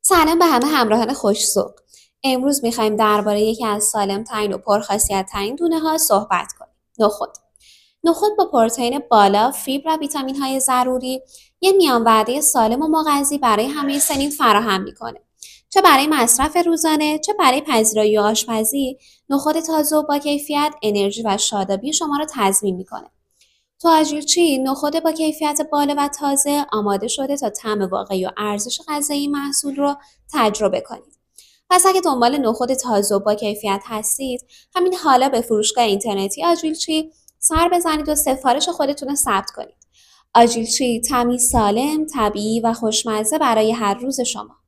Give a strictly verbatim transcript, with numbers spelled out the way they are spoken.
سلام به همه همراهان خوش‌ذوق. امروز می‌خوایم درباره یکی از سالم‌ترین و پرخاصیت‌ترین دونه‌ها صحبت کنیم. نخود. نخود با پروتئین بالا، فیبر و ویتامین‌های ضروری، یه میان وعده سالم و مغذی برای همه سنین فراهم می‌کنه. چه برای مصرف روزانه، چه برای پذیرایی و آشپزی، نخود تازه و با کیفیت انرژی و شادابی شما رو تضمین می‌کنه. تو آجیلچی نخود با کیفیت بالا و تازه آماده شده تا طعم واقعی و ارزش غذایی محصول رو تجربه کنید. پس اگه دنبال نخود تازه و با کیفیت هستید، همین حالا به فروشگاه اینترنتی آجیلچی سر بزنید و سفارش خودتون رو ثبت کنید. آجیلچی، طعمی سالم، طبیعی و خوشمزه برای هر روز شما.